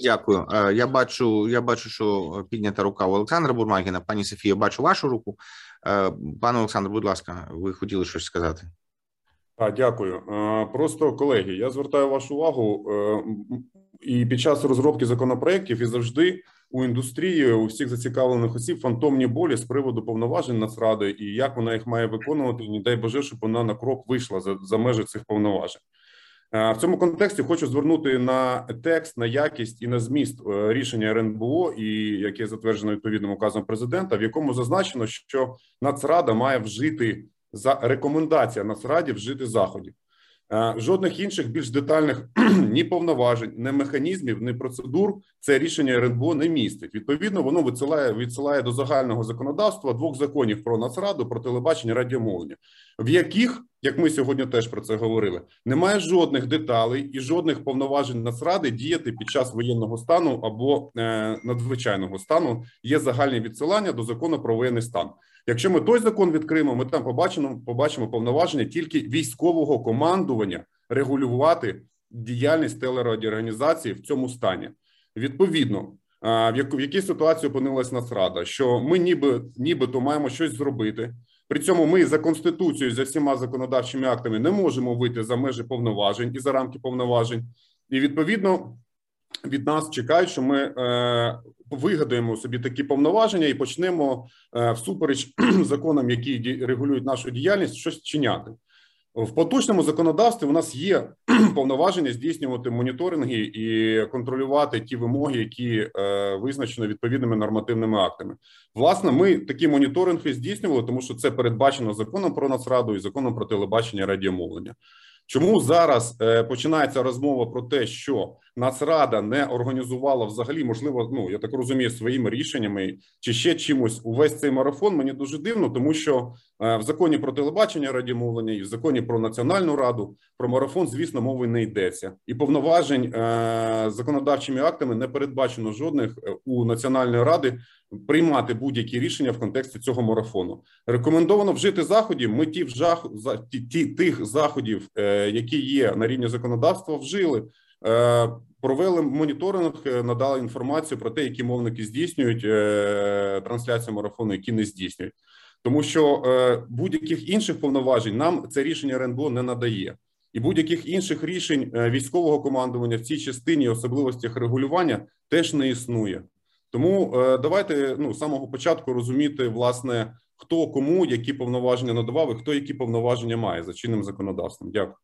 Дякую. Я бачу, що піднята рука у Олександра Бурмагіна. Пані Софія, бачу вашу руку. Пане Олександр, будь ласка, ви хотіли щось сказати? Дякую. Просто, колеги, я звертаю вашу увагу, і під час розробки законопроєктів, і завжди у індустрії, у всіх зацікавлених осіб фантомні болі з приводу повноважень Нацради і як вона їх має виконувати, і не дай Боже, щоб вона на крок вийшла за межі цих повноважень. В цьому контексті хочу звернути на текст, на якість і на зміст рішення РНБО, і яке затверджено відповідним указом президента, в якому зазначено, що Нацрада має вжити рекомендація Нацраді вжити заходів. Жодних інших більш детальних ні повноважень, ні механізмів, ні процедур це рішення РНБО не містить. Відповідно, воно відсилає до загального законодавства двох законів про Нацраду, про телебачення, радіомовлення, в яких, як ми сьогодні теж про це говорили, немає жодних деталей і жодних повноважень Нацради діяти під час воєнного стану або надзвичайного стану. Є загальні відсилання до закону про воєнний стан. Якщо ми той закон відкриємо, ми там побачимо повноваження тільки військового командування регулювати діяльність телерадіоорганізації в цьому стані. Відповідно, в якій ситуації опинилась Нацрада, що ми нібито маємо щось зробити. При цьому ми за Конституцією, за всіма законодавчими актами не можемо вийти за межі повноважень і за рамки повноважень. І відповідно від нас чекають, що ми вигадаємо собі такі повноваження і почнемо всупереч законам, які регулюють нашу діяльність, щось чиняти. В поточному законодавстві у нас є повноваження здійснювати моніторинги і контролювати ті вимоги, які визначені відповідними нормативними актами. Власне, ми такі моніторинги здійснювали, тому що це передбачено законом про Нацраду і законом про телебачення і радіомовлення. Чому зараз починається розмова про те, що Нацрада не організувала взагалі, можливо, я так розумію, своїми рішеннями чи ще чимось увесь цей марафон, мені дуже дивно, тому що в законі про телебачення, радіомовлення і в законі про Національну раду про марафон, звісно, мови не йдеться. І повноважень законодавчими актами не передбачено жодних у Національної ради приймати будь-які рішення в контексті цього марафону. Рекомендовано вжити заходів, ми тих заходів, які є на рівні законодавства, вжили. Провели моніторинг, надали інформацію про те, які мовники здійснюють трансляцію марафону, які не здійснюють. Тому що будь-яких інших повноважень нам це рішення РНБО не надає. І будь-яких інших рішень військового командування в цій частині особливостях регулювання теж не існує. Тому давайте з самого початку розуміти, власне, хто кому які повноваження надавав і хто які повноваження має за чинним законодавством. Дякую.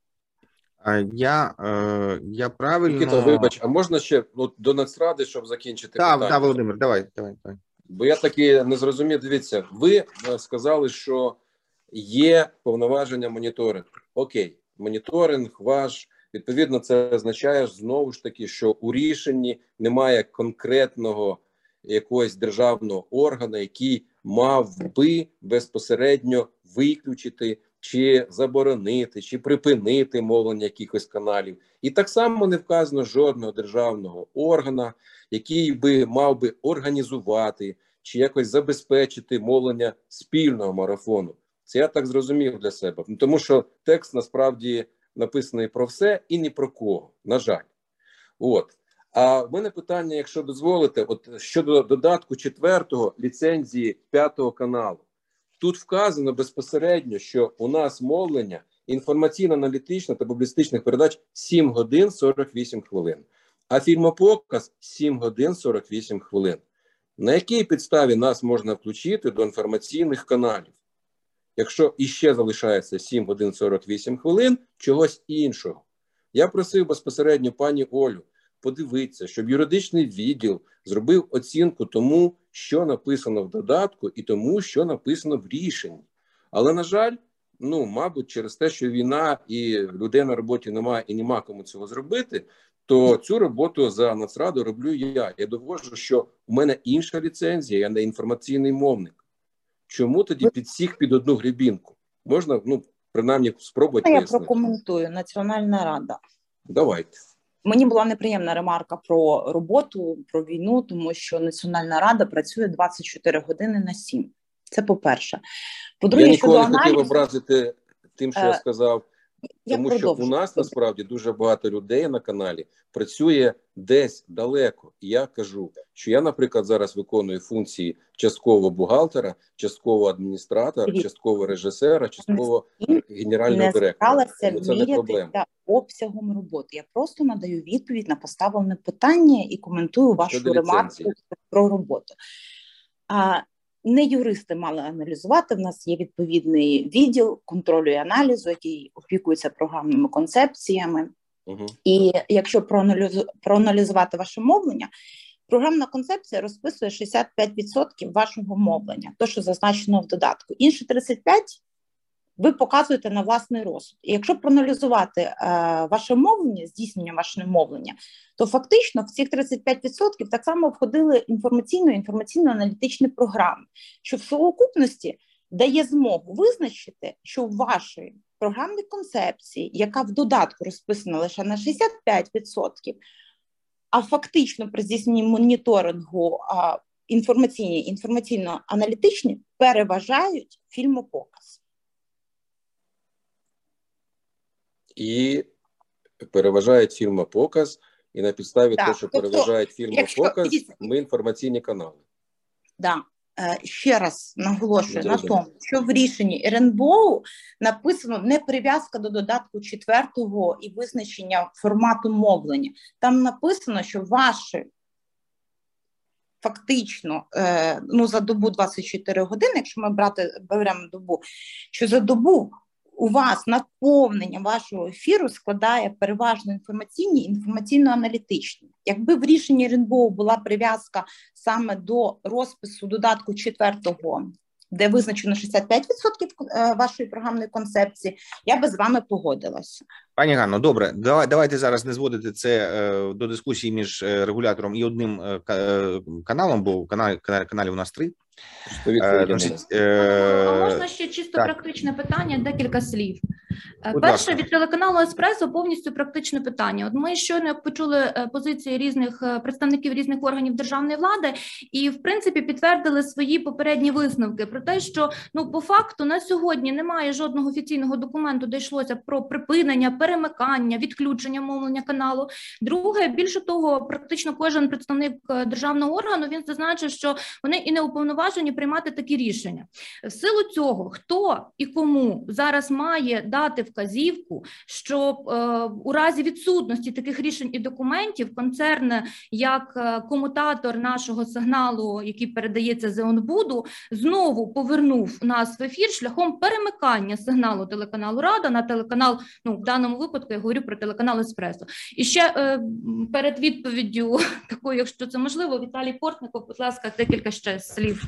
Я правильно... Микита, вибач, а можна ще до Нацради, щоб закінчити питання? Так, Володимир, давай. Бо я таки не зрозумів, дивіться, ви сказали, що є повноваження моніторингу. Окей, моніторинг ваш, відповідно, це означає знову ж таки, що у рішенні немає конкретного якогось державного органу, який мав би безпосередньо виключити чи заборонити, чи припинити мовлення якихось каналів. І так само не вказано жодного державного органу, який би мав би організувати чи якось забезпечити мовлення спільного марафону. Це я так зрозумів для себе. Тому що текст насправді написаний про все і ні про кого, на жаль. А в мене питання, якщо дозволите, щодо додатку 4 ліцензії 5 каналу. Тут вказано безпосередньо, що у нас мовлення інформаційно-аналітичних та публістичних передач 7 годин 48 хвилин, а фільмопоказ 7 годин 48 хвилин. На якій підставі нас можна включити до інформаційних каналів? Якщо іще залишається 7 годин 48 хвилин, чогось іншого. Я просив безпосередньо пані Олю подивитися, щоб юридичний відділ зробив оцінку тому, що написано в додатку і тому, що написано в рішенні. Але, на жаль, мабуть, через те, що війна і людей на роботі немає і нема кому цього зробити, то цю роботу за Нацраду роблю я. Я доводжу, що у мене інша ліцензія, я не інформаційний мовник. Чому тоді під одну гребінку? Можна, принаймні, спробувати Я пояснити. прокоментую. Національна рада. Давайте. Мені була неприємна ремарка про роботу, про війну, тому що Національна рада працює 24 години на 7. Це по-перше. По-друге, я ніколи не хотів образити тим, що я сказав. Тому що у нас насправді дуже багато людей на каналі працює десь далеко. І я кажу, що я, наприклад, зараз виконую функції частково бухгалтера, частково адміністратора, частково режисера, частково генерального директора. Це не проблема. Обсягом роботи. Я просто надаю відповідь на поставлене питання і коментую вашу ремарку про роботу. Не юристи мали аналізувати, в нас є відповідний відділ контролю і аналізу, який опікується програмними концепціями. І якщо проаналізувати ваше мовлення, програмна концепція розписує 65% вашого мовлення, то, що зазначено в додатку. Інші 35% ви показуєте на власний розсуд. І якщо проаналізувати ваше мовлення, здійснення вашого мовлення, то фактично в цих 35% так само входили інформаційно-аналітичні програми, що в совокупності дає змогу визначити, що в вашій програмній концепції, яка в додатку розписана лише на 65%, а фактично при здійсненні моніторингу інформаційно-аналітичні переважають фільмопоказ. І переважають фільмопоказ, і на підставі того, що переважають фільмопоказ, ми інформаційні канали. Так. Ще раз наголошую на тому, що в рішенні РНБО написано не прив'язка до додатку 4-го і визначення формату мовлення. Там написано, що ваші фактично за добу 24 години, якщо ми беремо добу, що за добу у вас наповнення вашого ефіру складає переважно інформаційні і інформаційно-аналітичні. Якби в рішенні РНБО була прив'язка саме до розпису додатку 4-го, де визначено 65% вашої програмної концепції, я би з вами погодилася. Пані Ганно, добре, давайте зараз не зводити це до дискусії між регулятором і одним каналом, бо каналів у нас 3. Можна ще чисто практичне питання, декілька слів. Перше, від телеканалу «Еспресо» повністю практичне питання. От ми щойно почули позиції різних представників різних органів державної влади і, в принципі, підтвердили свої попередні висновки про те, що, по факту, на сьогодні немає жодного офіційного документу, де йшлося про припинення, перемикання, відключення мовлення каналу. Друге, більше того, практично кожен представник державного органу, він зазначив, що вони і не уповноважені приймати такі рішення. В силу цього, хто і кому зараз має дати вказівку, що у разі відсутності таких рішень і документів концерн, як комутатор нашого сигналу, який передається з ОНБУДу, знову повернув нас в ефір шляхом перемикання сигналу телеканалу «Рада» на телеканал, в даному випадку я говорю про телеканал «Еспресо». І ще перед відповіддю такою, якщо це можливо, Віталій Портников, будь ласка, декілька ще слів.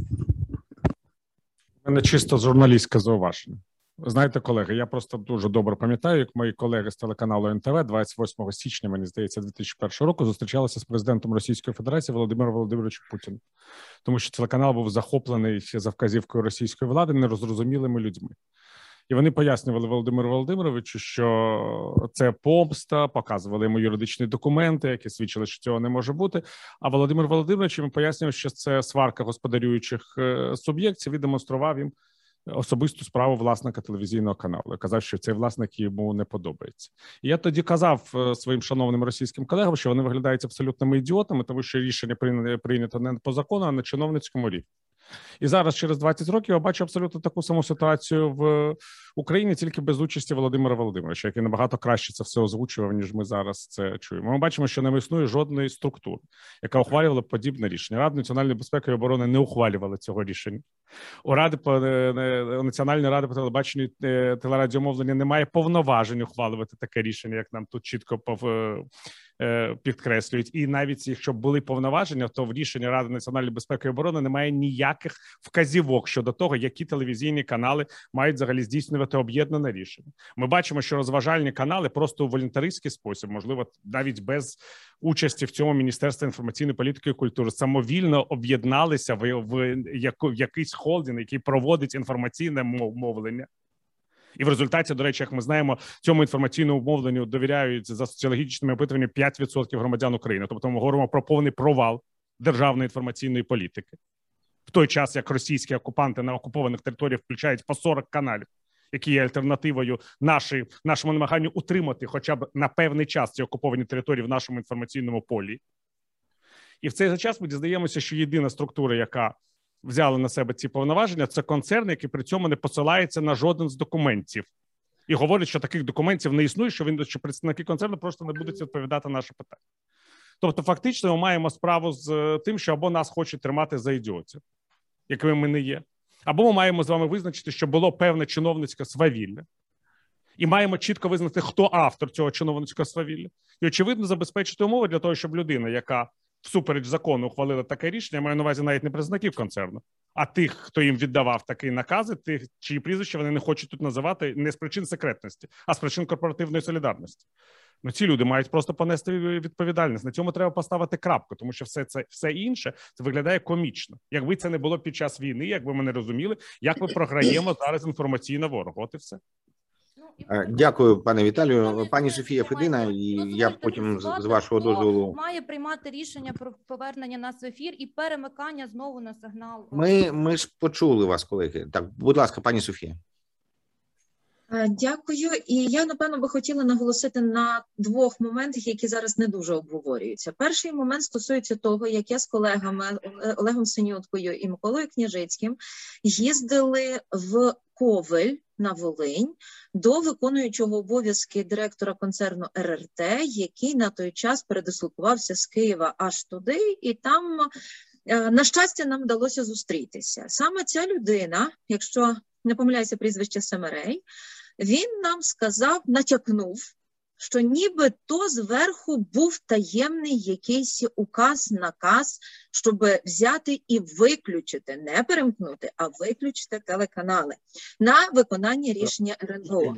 У мене чисто журналістське зауваження. Знаєте, колеги, я просто дуже добре пам'ятаю, як мої колеги з телеканалу НТВ 28 січня, мені здається, 2001 року зустрічалися з президентом Російської Федерації Володимиром Володимировичем Путіним. Тому що телеканал був захоплений за вказівкою російської влади нерозумілими людьми. І вони пояснювали Володимиру Володимировичу, що це помста, показували йому юридичні документи, які свідчили, що цього не може бути. А Володимир Володимирович йому пояснював, що це сварка господарюючих суб'єктів і демонстрував їм особисту справу власника телевізійного каналу. Казав, що цей власник йому не подобається. І я тоді казав своїм шановним російським колегам, що вони виглядають абсолютними ідіотами, тому що рішення прийнято не по закону, а на чиновницькому рівні. І зараз, через 20 років, я бачу абсолютно таку саму ситуацію в Україні, тільки без участі Володимира Володимировича, який набагато краще це все озвучував, ніж ми зараз це чуємо. Ми бачимо, що не існує жодної структури, яка ухвалювала подібне рішення. Рада національної безпеки і оборони не ухвалювала цього рішення. У Національної ради по телебаченню і телерадіомовленню немає повноважень ухвалювати таке рішення, як нам тут чітко підкреслюють. І навіть якщо б були повноваження, то в рішенні Ради національної безпеки і оборони немає ніяких вказівок щодо того, які телевізійні канали мають взагалі здійснювати об'єднане рішення. Ми бачимо, що розважальні канали просто у волюнтаристський спосіб, можливо, навіть без участі в цьому Міністерства інформаційної політики і культури, самовільно об'єдналися в якийсь холдинг, який проводить інформаційне мовлення. І в результаті, до речі, як ми знаємо, цьому інформаційному мовленню довіряють за соціологічними опитуваннями 5% громадян України. Тобто ми говоримо про повний провал державної інформаційної політики. В той час, як російські окупанти на окупованих територіях включають по 40 каналів які є альтернативою нашому намаганню утримати хоча б на певний час ці окуповані території в нашому інформаційному полі. І в цей же час ми дізнаємося, що єдина структура, яка взяла на себе ці повноваження, це концерн, який при цьому не посилається на жоден з документів. І говорить, що таких документів не існує, що представники концерну просто не будуть відповідати на наші питання. Тобто, фактично, ми маємо справу з тим, що або нас хочуть тримати за ідіотів, якими ми не є, або ми маємо з вами визначити, що було певне чиновницьке свавілля, і маємо чітко визнати, хто автор цього чиновницького свавілля, і, очевидно, забезпечити умови для того, щоб людина, яка всупереч закону ухвалила таке рішення, я маю на увазі навіть не представників концерну, а тих, хто їм віддавав такі накази, тих, чиї прізвища вони не хочуть тут називати не з причин секретності, а з причин корпоративної солідарності. Ну, ці люди мають просто понести відповідальність. На цьому треба поставити крапку, тому що все інше це виглядає комічно. Якби це не було під час війни, якби ми не розуміли, як ми програємо зараз інформаційно ворогу. От і все. Дякую, пане Віталію. Пані Софія Федина, і я потім, з вашого дозволу... Має приймати рішення про повернення нас в ефір і перемикання знову на сигнал. Ми ж почули вас, колеги. Так, будь ласка, пані Софія. Дякую. І я, напевно, би хотіла наголосити на двох моментах, які зараз не дуже обговорюються. Перший момент стосується того, як я з колегами Олегом Синюткою і Миколою Княжицьким їздили в Ковель на Волинь до виконуючого обов'язки директора концерну РРТ, який на той час передислокувався з Києва аж туди, і там, на щастя, нам вдалося зустрітися. Саме ця людина, якщо не помиляюся прізвище Семерей, він нам сказав, натякнув, що нібито зверху був таємний якийсь указ, наказ, щоб взяти і виключити, не перемкнути, а виключити телеканали на виконання рішення РНБО.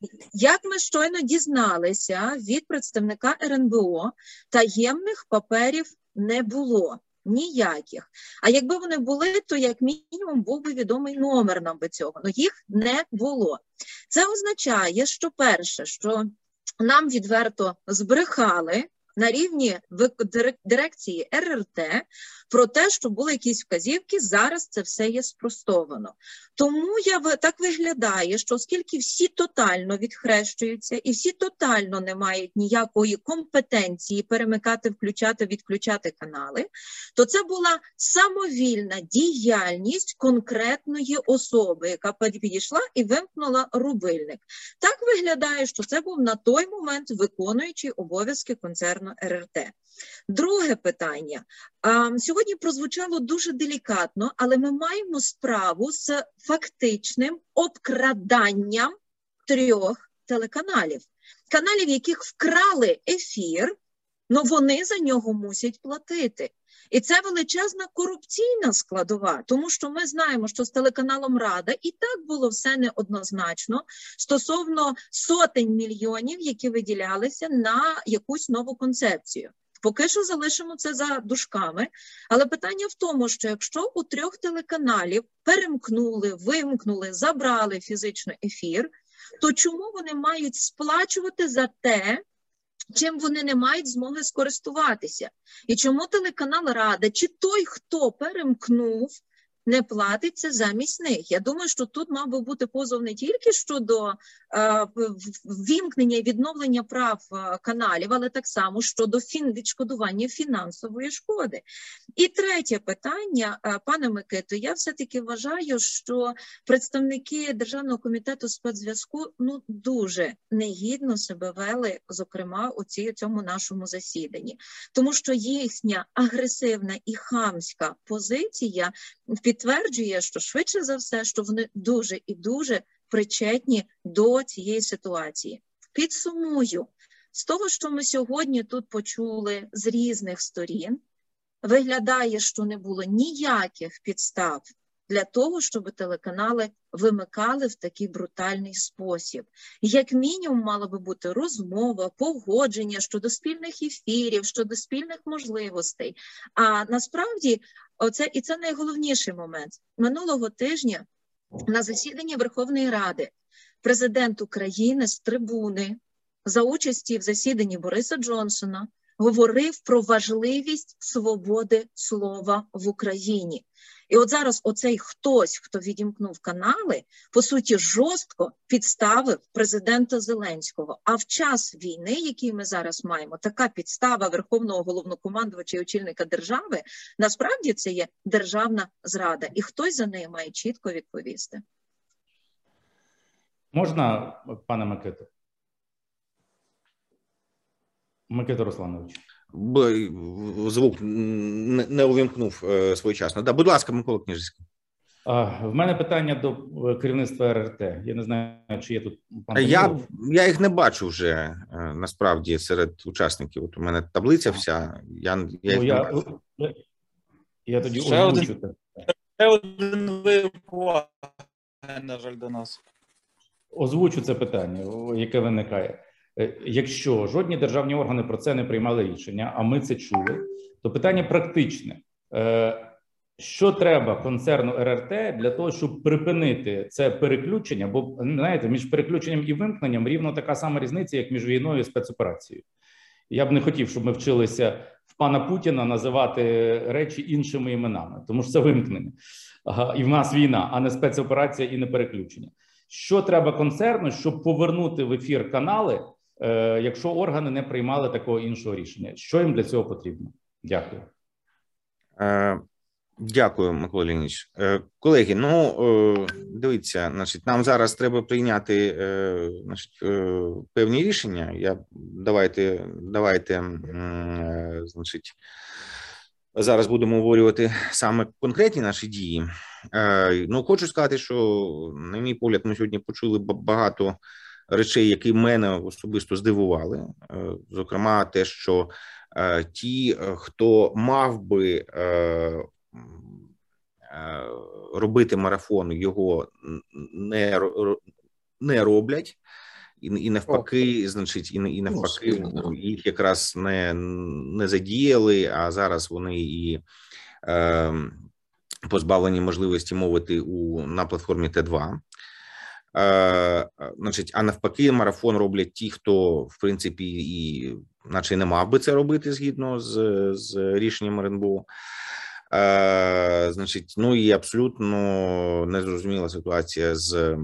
Як ми щойно дізналися від представника РНБО, таємних паперів не було. Ніяких. А якби вони були, то як мінімум був би відомий номер нам би цього, але їх не було. Це означає, що перше, що нам відверто збрехали на рівні дирекції РРТ про те, що були якісь вказівки, зараз це все є спростовано. Тому так виглядає, що оскільки всі тотально відхрещуються і всі тотально не мають ніякої компетенції перемикати, включати, відключати канали, то це була самовільна діяльність конкретної особи, яка підійшла і вимкнула рубильник. Так виглядає, що це був на той момент виконуючий обов'язки концерну РРТ. Друге питання. Сьогодні прозвучало дуже делікатно, але ми маємо справу з фактичним обкраданням 3 телеканалів. Каналів, яких вкрали ефір, але вони за нього мусять платити. І це величезна корупційна складова, тому що ми знаємо, що з телеканалом Рада і так було все неоднозначно стосовно сотень мільйонів, які виділялися на якусь нову концепцію. Поки що залишимо це за дужками, але питання в тому, що якщо у 3 телеканалів перемкнули, вимкнули, забрали фізично ефір, то чому вони мають сплачувати за те, чим вони не мають змоги скористуватися? І чому телеканал Рада, чи той, хто перемкнув, не платить це замість них? Я думаю, що тут мав би бути позов не тільки щодо вімкнення і відновлення прав каналів, але так само щодо відшкодування фінансової шкоди. І третє питання, пане Микито, я все-таки вважаю, що представники Державного комітету спецзв'язку дуже негідно себе вели, зокрема, у цьому нашому засіданні. Тому що їхня агресивна і хамська позиція підтверджує, що швидше за все, що вони дуже і дуже причетні до цієї ситуації. Підсумую, з того, що ми сьогодні тут почули з різних сторін, виглядає, що не було ніяких підстав для того, щоб телеканали вимикали в такий брутальний спосіб. Як мінімум мала би бути розмова, погодження щодо спільних ефірів, щодо спільних можливостей. А насправді, це найголовніший момент. Минулого тижня на засіданні Верховної Ради президент України з трибуни за участі в засіданні Бориса Джонсона говорив про важливість свободи слова в Україні. І от зараз оцей хтось, хто відімкнув канали, по суті, жорстко підставив президента Зеленського. А в час війни, який ми зараз маємо, така підстава Верховного головнокомандувача і очільника держави, насправді це є державна зрада. І хтось за неї має чітко відповісти. Можна, пане Микито? Микита Русланович. Звук не увімкнув своєчасно. Да, будь ласка, Микола Княжицький. В мене питання до керівництва РРТ. Я не знаю, чи є тут пан Я їх не бачу вже, насправді, серед учасників. От у мене таблиця вся, я їх не бачу. Я тоді озвучу це. Ще один випадок, на жаль, до нас. Озвучу це питання, яке виникає. Якщо жодні державні органи про це не приймали рішення, а ми це чули, то питання практичне. Що треба концерну РРТ для того, щоб припинити це переключення? Бо, знаєте, між переключенням і вимкненням рівно така сама різниця, як між війною і спецоперацією. Я б не хотів, щоб ми вчилися в пана Путіна називати речі іншими іменами, тому що це вимкнення. І в нас війна, а не спецоперація і не переключення. Що треба концерну, щоб повернути в ефір канали, якщо органи не приймали такого іншого рішення? Що їм для цього потрібно? Дякую. Дякую, Микола Леонідович. Колеги, дивіться, значить, нам зараз треба прийняти певні рішення. Давайте, значить, зараз будемо обговорювати саме конкретні наші дії. Хочу сказати, що, на мій погляд, ми сьогодні почули багато речей, які мене особисто здивували. Зокрема, те, що ті, хто мав би робити марафон, його не роблять, і навпаки, значить, і навпаки, їх якраз не задіяли, а зараз вони і позбавлені можливості мовити на платформі Т2. Значить, а навпаки, марафон роблять ті, хто, в принципі, і наче не мав би це робити згідно з рішенням РНБО. Значить, і абсолютно незрозуміла ситуація з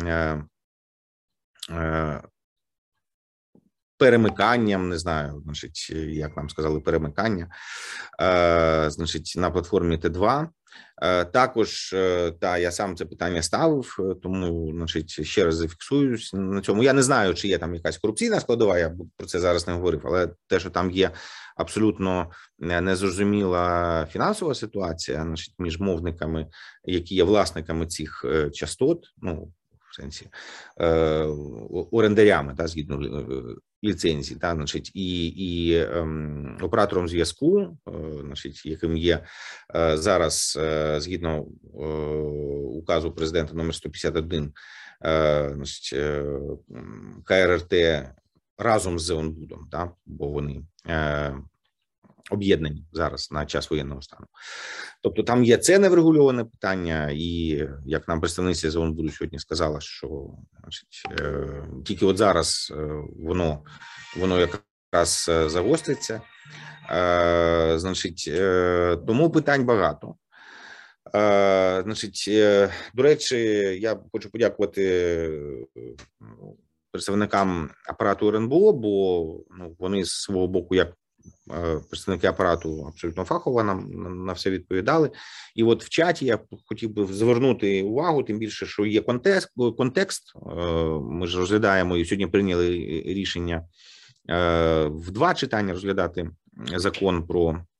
перемиканням, не знаю, значить, як нам сказали, перемикання, значить, на платформі Т2. Також, я сам це питання ставив, тому, значить, ще раз зафіксуюсь на цьому. Я не знаю, чи є там якась корупційна складова, я про це зараз не говорив, але те, що там є абсолютно незрозуміла фінансова ситуація, значить, між мовниками, які є власниками цих частот, в сенсі орендарями, згідно ліцензії, значить, і оператором зв'язку, значить, яким є зараз, згідно указу президента номер 151, значить, КРРТ разом з ЗЕОНБУДом, бо вони об'єднані зараз на час воєнного стану. Тобто там є це неврегульоване питання, і як нам представниця ЗЕОНБУДу сьогодні сказала, що, значить, тільки от зараз воно якраз загостриться. Значить, тому питань багато. Значить, до речі, я хочу подякувати представникам апарату РНБО, бо вони з свого боку, як представники апарату, абсолютно фахово нам на все відповідали. І от в чаті я хотів би звернути увагу, тим більше, що є контекст. Ми ж розглядаємо і сьогодні прийняли рішення в 2 читання розглядати закон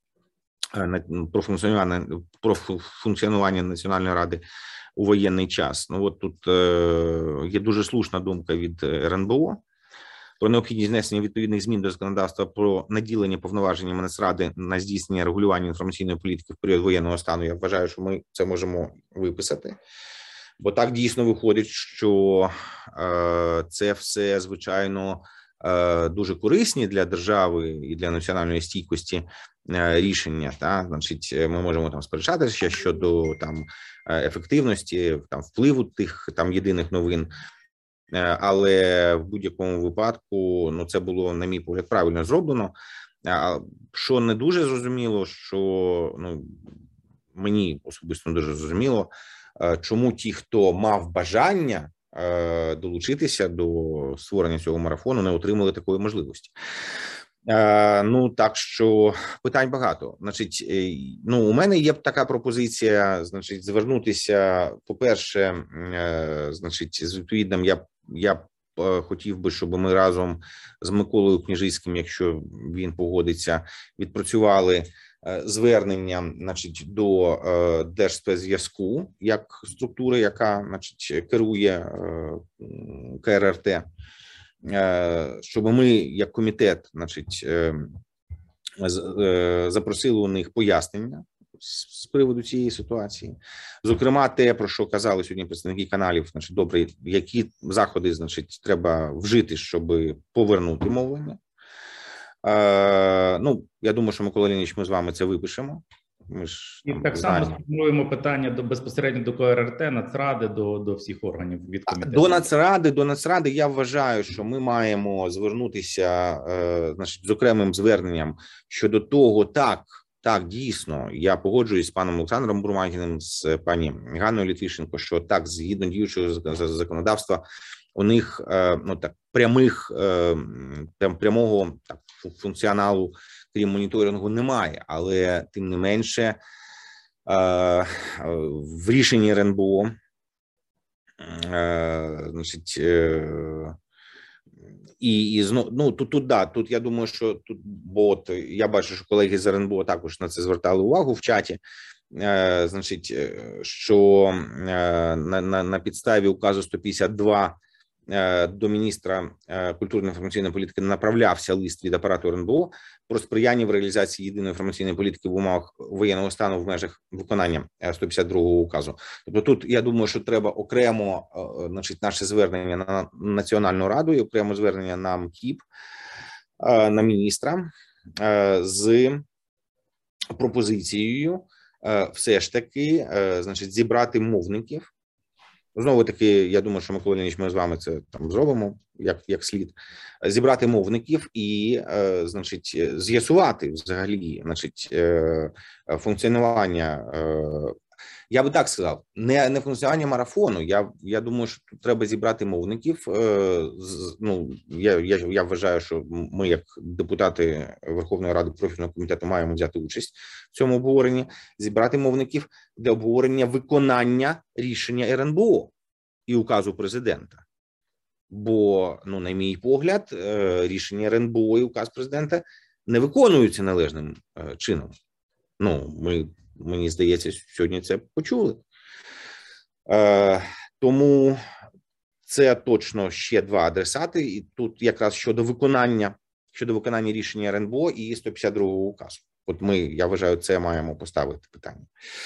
про функціонування Національної ради у воєнний час. От тут є дуже слушна думка від РНБО про необхідність внесення відповідних змін до законодавства про наділення повноваженнями Нацради на здійснення регулювання інформаційної політики в період воєнного стану. Я вважаю, що ми це можемо виписати, бо так дійсно виходить, що це все, звичайно, дуже корисні для держави і для національної стійкості рішення. Значить, ми можемо там сперечатися щодо ефективності, впливу тих єдиних новин. Але в будь-якому випадку, це було, на мій погляд, правильно зроблено. Що не дуже зрозуміло, що мені особисто дуже зрозуміло, чому ті, хто мав бажання долучитися до створення цього марафону, не отримали такої можливості. Ну, так що питань багато. Значить, ну, у мене є така пропозиція, значить, звернутися, по-перше, значить, з відповідним, я хотів би, щоб ми разом з Миколою Княжицьким, якщо він погодиться, відпрацювали звернення, значить, до Держспецзв'язку як структури, яка, значить, керує КРРТ, щоб ми як комітет, значить, запросили у них пояснення з приводу цієї ситуації. Зокрема, те, про що казали сьогодні представники каналів, значить, добре, які заходи, значить, треба вжити, щоб повернути мовлення. Ну, я думаю, що, Микола Леонідович, ми з вами це випишемо. Ми ж, і так само сформулюємо питання безпосередньо до КРРТ, Нацради, до всіх органів від комітету. До Нацради я вважаю, що ми маємо звернутися, значить, з окремим зверненням щодо того, так, дійсно, я погоджуюсь з паном Олександром Бурмагіним, з пані Ганною Літвішенко, що так, згідно діючого законодавства, у них, ну, так, прямого так, функціоналу, крім моніторингу, немає, але тим не менше в рішенні РНБО, значить, ну, тут я думаю, що тут, бо от я бачу, що колеги з РНБО також на це звертали увагу в чаті, значить, що на підставі указу 152 до міністра культурної інформаційної політики направлявся лист від апарату РНБО про сприяння в реалізації єдиної інформаційної політики в умовах воєнного стану в межах виконання 152-го указу. Тобто тут, я думаю, що треба окремо, значить, наше звернення на Національну раду і окремо звернення на МКІП, на міністра з пропозицією все ж таки, значить, зібрати мовників. Знову таки, я думаю, що, Микола Леонідович, ми з вами це там зробимо як слід, зібрати мовників і, значить, з'ясувати взагалі, значить, функціонування, я би так сказав, не функціонування марафону. Я думаю, що тут треба зібрати мовників. Ну, я вважаю, що ми, як депутати Верховної Ради профільного комітету, маємо взяти участь в цьому обговоренні, зібрати мовників для обговорення виконання рішення РНБО і указу президента. Бо, ну, на мій погляд, рішення РНБО і указ президента не виконуються належним чином. Ну, мені здається, сьогодні це почули. Тому це точно ще два адресати. І тут якраз щодо виконання рішення РНБО і 152-го указу. От я вважаю, це маємо поставити питання.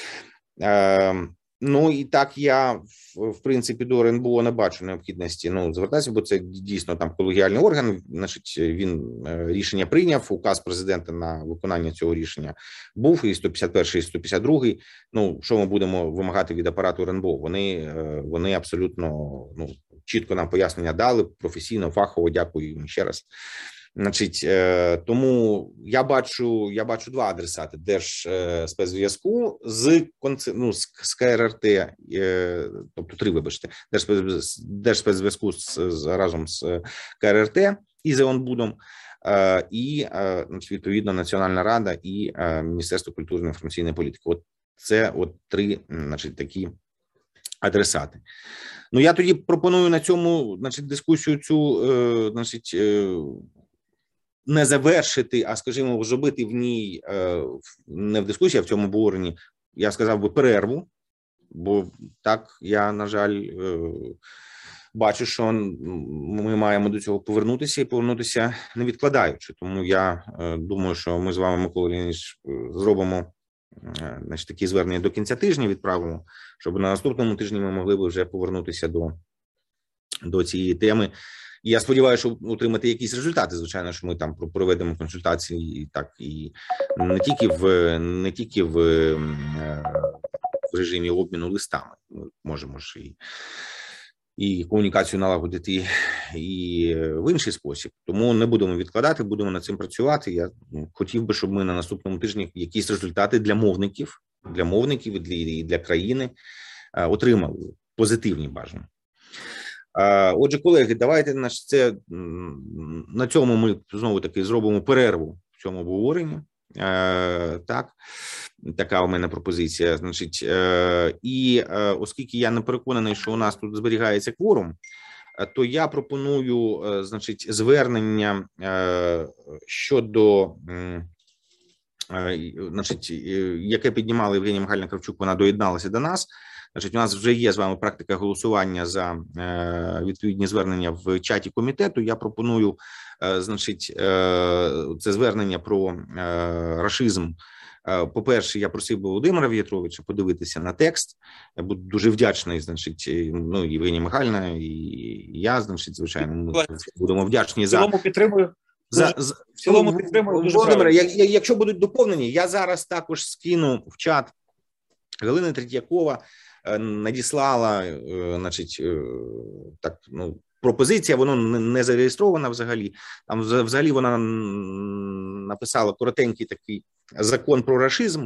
Ну і так я, в принципі, до РНБО не бачу необхідності, ну, звертатися, бо це дійсно там колегіальний орган, значить, він рішення прийняв, указ президента на виконання цього рішення був, і 151, і 152. Ну, що ми будемо вимагати від апарату РНБО? Вони абсолютно, ну, чітко нам пояснення дали, професійно, фахово, дякую їм ще раз. Значить, тому я бачу два адресати: Держспецзв'язку з КРРТ, тобто три, вибачте, Держспецзв'язку разом з КРРТ і з ОНБУДом, і, значить, відповідно, Національна Рада і Міністерство культурної інформаційної політики. От це три, значить, такі адресати. Ну, я тоді пропоную на цьому, значить, дискусію цю, значить, не завершити, а, скажімо, зробити в ній, не в дискусії, а в цьому обговоренні, я сказав би, перерву, бо так, я, на жаль, бачу, що ми маємо до цього повернутися і повернутися не відкладаючи. Тому я думаю, що ми з вами, Микола Леонідович, зробимо, значить, такі звернення до кінця тижня, відправимо, щоб на наступному тижні ми могли б вже повернутися до цієї теми. І я сподіваюся, що отримати якісь результати. Звичайно, що ми там проведемо консультації і не тільки в режимі обміну листами. Ми можемо ж і комунікацію налагодити і в інший спосіб. Тому не будемо відкладати, будемо над цим працювати. Я хотів би, щоб ми на наступному тижні якісь результати для мовників для мовників і для країни отримали позитивні бажання. Отже, колеги, давайте на цьому ми знову-таки зробимо перерву в цьому обговоренні. Так, така у мене пропозиція. Значить, і оскільки я не переконаний, що у нас тут зберігається кворум, то я пропоную, значить, звернення щодо, значить, яке піднімала Євгенія Михайлівна Кравчук, вона доєдналася до нас. Значить, у нас вже є з вами практика голосування за відповідні звернення в чаті комітету. Я пропоную, значить, це звернення про рашизм. По-перше, я просив би Володимира В'ятровича подивитися на текст. Я буду дуже вдячний, значить, ну, Євгенія Михайлівна і я, значить, звичайно, ми будемо вдячні за... В цілому підтримую. В цілому підтримую. Володимире, якщо будуть доповнені, я зараз також скину в чат. Галина Третьякова надіслала, значить, так, ну, пропозиція, воно не зареєстрована взагалі. Там взагалі вона написала коротенький такий закон про рашизм,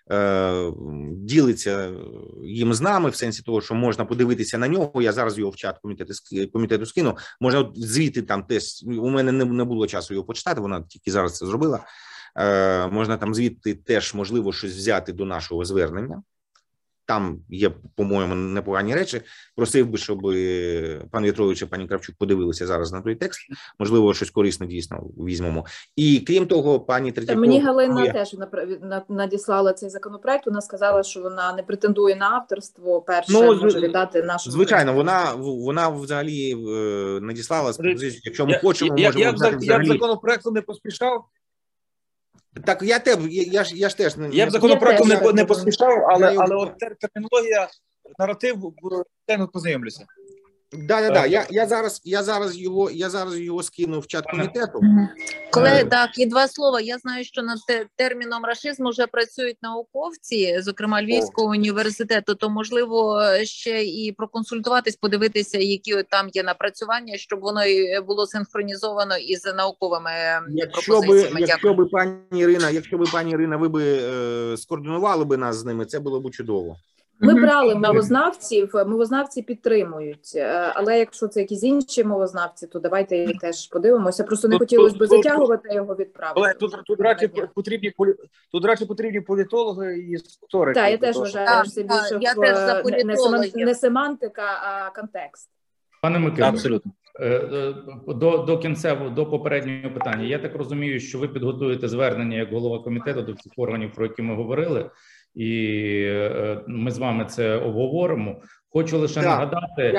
ділиться їм з нами, в сенсі того, що можна подивитися на нього. Я зараз його в чат комітету скину. Можна звідти там теж, у мене не було часу його почитати, вона тільки зараз це зробила. Можна там звідти теж, можливо, щось взяти до нашого звернення. Там є, по-моєму, непогані речі. Просив би, щоб пан В'ятрович і пані Кравчук подивилися зараз на той текст. Можливо, щось корисне дійсно візьмемо. І крім того, пані Третьякова... Мені Галина теж надіслала цей законопроект. Вона сказала, що вона не претендує на авторство. Перше, може віддати нашому... Звичайно, вона взагалі надіслала з пропозицією, якщо ми хочемо, можемо взяти взагалі... Я б законопроекту не поспішав. Так, я ж теж... Я б законопроектом не поспішав, але от термінологія, наратив, я познайомлюся. Да. Я зараз його скину в чат комітету. Колеги, так, і два слова. Я знаю, що над терміном рашизму вже працюють науковці, зокрема Львівського університету, то можливо ще і проконсультуватись, подивитися, які там є напрацювання, щоб воно було синхронізовано із науковими пропозиціями. Якщо би пані Ірина, ви би скоординували би нас з ними, це було б чудово. Ми брали мовознавців, мовознавці підтримують, але якщо це якісь інші мовознавці, то давайте їх теж подивимося. Просто не хотілося б затягувати його відправити. Тут радше потрібні політологи і історики. Так, я теж вважаю, що це більше не семантика, а контекст. Пане Микито, абсолютно. До попереднього питання. Я так розумію, що ви підготуєте звернення як голова комітету до всіх органів, про які ми говорили. І ми з вами це обговоримо. Хочу лише нагадати.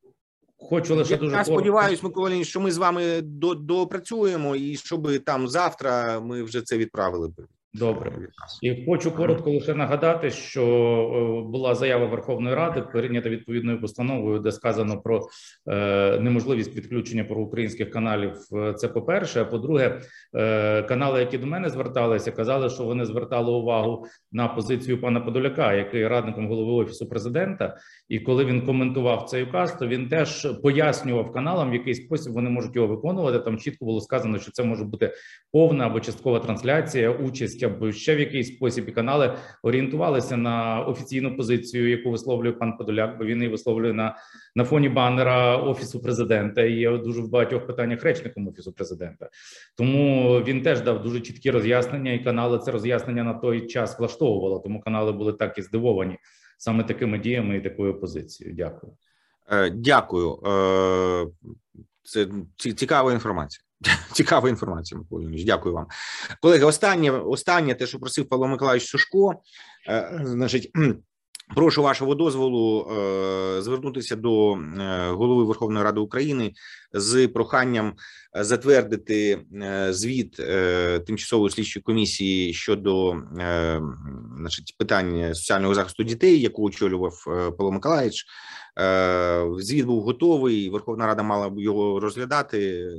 Я сподіваюся, Микола Леонідович, що ми з вами доопрацюємо і щоб там завтра ми вже це відправили. Добре. І хочу коротко лише нагадати, що була заява Верховної Ради, прийнята відповідною постановою, де сказано про неможливість підключення проукраїнських каналів. Це по-перше. А по-друге, канали, які до мене зверталися, казали, що вони звертали увагу на позицію пана Подоляка, який є радником голови Офісу Президента. І коли він коментував цей указ, то він теж пояснював каналам, в який спосіб вони можуть його виконувати. Там чітко було сказано, що це може бути повна або часткова трансляція, участь або ще в якийсь спосіб. І канали орієнтувалися на офіційну позицію, яку висловлює пан Подоляк, бо він її висловлює на фоні банера Офісу Президента і є дуже в багатьох питаннях речником Офісу Президента. Тому він теж дав дуже чіткі роз'яснення, і канали це роз'яснення на той час влаштовувало. Тому канали були так і здивовані саме такими діями і такою позицією. Дякую. Дякую. Це цікава інформація. Цікава інформація, Микола Леонідович. Дякую вам. Колеги, останнє те, що просив Павло Миколаївич Сушко, значить, прошу вашого дозволу звернутися до голови Верховної Ради України з проханням затвердити звіт Тимчасової слідчої комісії щодо, значить, питань соціального захисту дітей, яку очолював Павло Миколаївич. Звіт був готовий, Верховна Рада мала його розглядати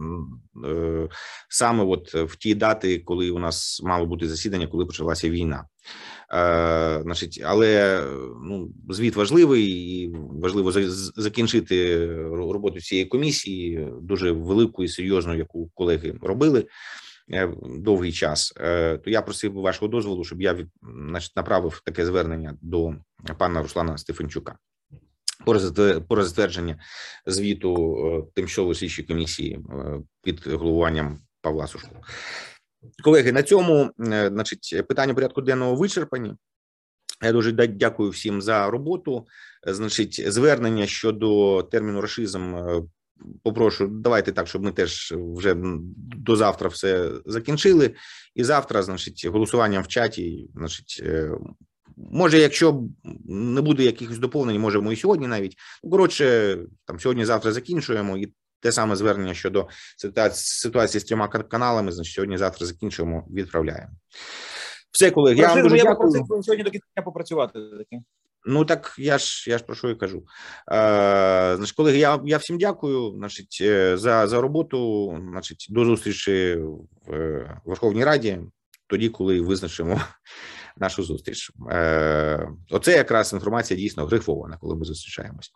саме от в ті дати, коли у нас мало бути засідання, коли почалася війна. Значить, але звіт важливий, і важливо закінчити роботу цієї комісії, дуже велику і серйозну, яку колеги робили. довгий час, то я просив би вашого дозволу, щоб я направив таке звернення до пана Руслана Стефанчука про затвердження звіту тимчасової слідчої комісії під головуванням Павла Сушко. Колеги, на цьому, питання порядку денного вичерпані. Я дуже дякую всім за роботу. Звернення щодо терміну рашизм попрошу, давайте так, щоб ми теж вже до завтра все закінчили. І завтра, голосуванням в чаті, може, якщо не буде якихось доповнень, можемо і сьогодні навіть. Коротше, сьогодні-завтра закінчуємо. І те саме звернення щодо ситуації з 3 каналами, сьогодні-завтра закінчуємо, відправляємо. Все, колеги, я вам дуже дякую. Попросив сьогодні до кінця попрацювати. Ну, так я ж про що і кажу. Колеги, я всім дякую, за роботу, до зустрічі в Верховній Раді, тоді, коли визначимо нашу зустріч. Оце якраз інформація дійсно грифована, коли ми зустрічаємось.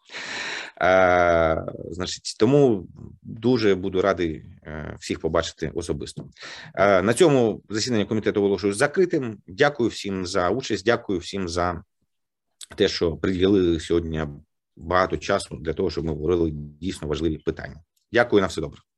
Тому дуже буду радий всіх побачити особисто. На цьому засідання комітету оголошую закритим. Дякую всім за участь, дякую всім за те, що приділили сьогодні багато часу для того, щоб ми говорили дійсно важливі питання. Дякую, на все добре.